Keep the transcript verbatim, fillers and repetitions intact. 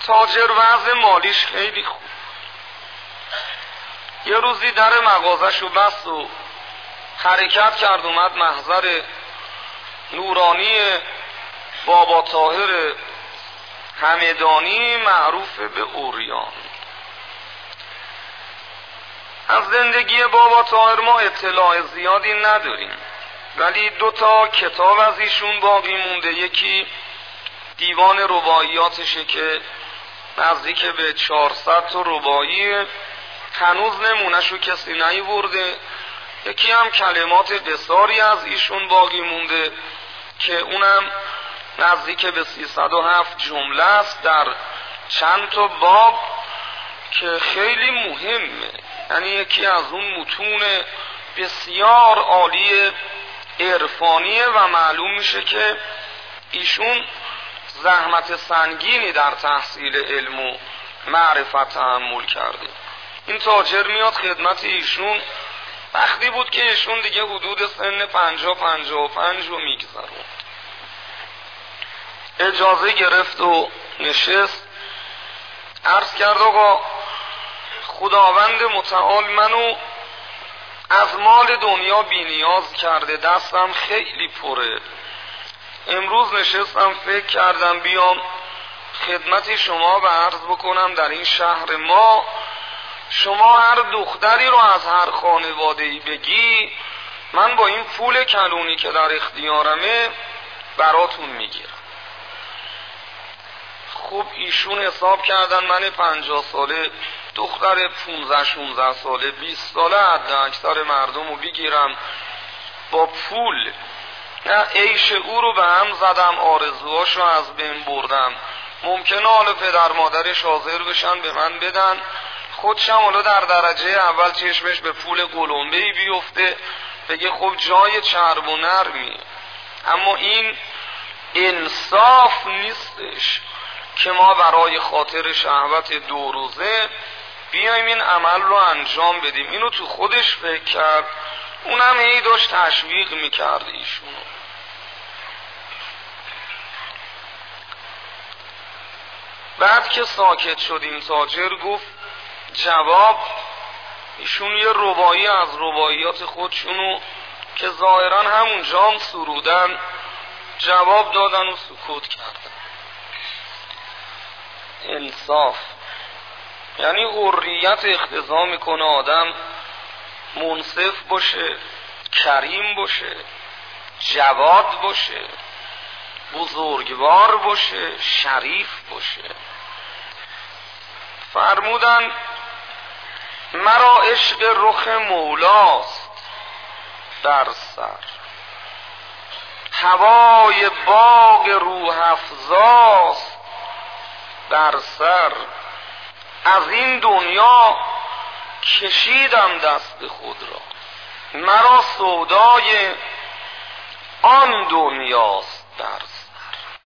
تاجر وضع مالیش خیلی خوب. یه روزی در مغازه‌شو بست و حرکت کرد، اومد محضر نورانی بابا طاهر همدانی معروف به عریان. از زندگی بابا طاهر ما اطلاع زیادی نداریم، ولی دو تا کتاب از ایشون باقی مونده. یکی دیوان رباعیاتشه که نزدیک به چهارصد تا رباعی، هنوز نمونهشو کسی نیورده. یکی هم کلمات بسیاری از ایشون باقی مونده که اونم نزدیک به سیصد و هفت جمله است در چند تا باب که خیلی مهمه. یعنی یکی از اون متون بسیار عالی عرفانیه و معلوم میشه که ایشون زحمت سنگینی در تحصیل علم و معرفت تحمل کرده. این تاجر میاد خدمت ایشون، وقتی بود که ایشون دیگه حدود سن پنجاه پنجاه و پنج رو میگذرون. اجازه گرفت و نشست، عرض کرد آقا خداوند متعال منو از مال دنیا بی نیاز کرده، دستم خیلی پره. امروز نشستم فکر کردم بیام خدمت شما و عرض بکنم در این شهر ما شما هر دختری رو از هر خانواده‌ای بگی من با این پول کلونی که در اختیارمه براتون میگیرم. خب ایشون حساب کردن من پنجاه ساله دختر پونزده شونزده ساله بیست ساله حد اکثر مردم رو بگیرم با پول، نه عیش او رو به هم زدم، آرزوهاشو از بین بردم. ممکنه حالا پدر مادرش حاضر بشن به من بدن، خودشم حالا در درجه اول چشمش به پول قلمبه‌ای بیفته بگه خب جای چرب و نرمی. اما این انصاف نیستش که ما برای خاطر شهوت دو روزه بیایم این عمل رو انجام بدیم. اینو تو خودش فکر کرد، اونم هی داشت تشویق میکرد ایشونو. بعد که ساکت شد این تاجر گفت جواب، ایشون یه رباعی از رباعیات خودشونو که ظاهرا همون جام سرودن جواب دادن و سکوت کردن. انصاف یعنی حریت اقتضا میکنه آدم منصف باشه، کریم باشه، جواد باشه، بزرگوار باشه، شریف باشه. فرمودن مرا عشق رخ مولاست در سر، هوای باغ روح افزاست در سر. از این دنیا کشیدم دست خود را، مرا سودای آن دنیاست در سر.